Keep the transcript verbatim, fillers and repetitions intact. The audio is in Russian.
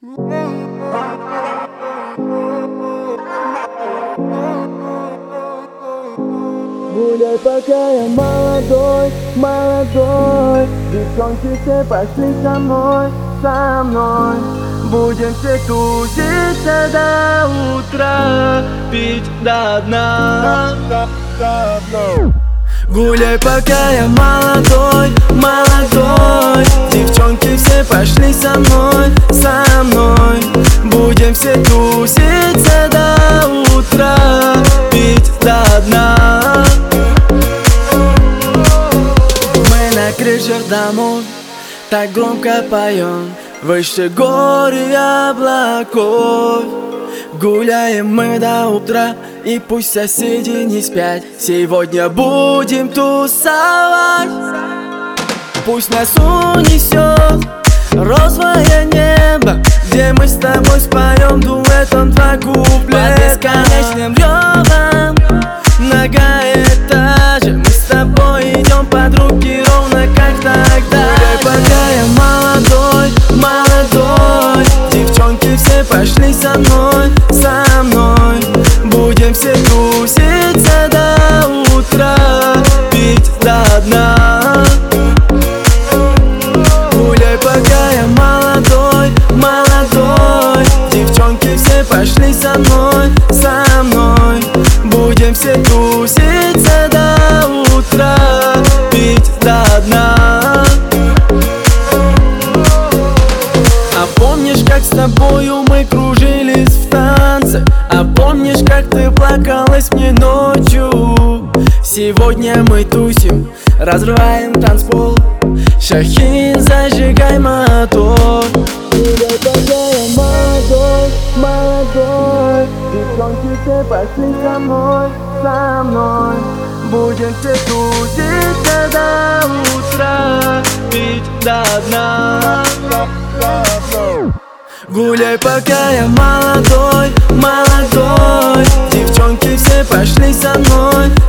Гуляй, пока я молодой, молодой. Девчонки все пошли со мной, со мной. Будем все туситься до утра, пить до дна. Гуляй, пока я молодой, молодой. Девчонки все пошли со мной, со мной. Будем все туситься до утра, пить до дна. Мы на крышах домов так громко поем, выше гор и облаков. Гуляем мы до утра, и пусть соседи не спят. Сегодня будем тусовать. Пусть нас унесет розовое небо, где мы с тобой споем дуэтом два куплета. Под бесконечным ревом многоэтажек мы с тобой идем под руки ровно как тогда. Гуляй, пока я молодой, молодой. Девчонки все пошли со мной, со мной. Будем все туситься до утра, пить до дна. Гуляй, пока я молодой, молодой. Девчонки все пошли со мной, со мной. Будем все туситься до утра, пить до дна. А помнишь, как с тобою мы кружились в танце? А помнишь, как ты плакалась мне ночью? Сегодня мы тусим, разрываем танцпол. Шахин, зажигай мотор. Гуляй, пока я молодой, молодой. Девчонки все пошли со мной, со мной. Будем все туситься до утра, пить до дна. Гуляй, пока я молодой, молодой. Девчонки все пошли со мной,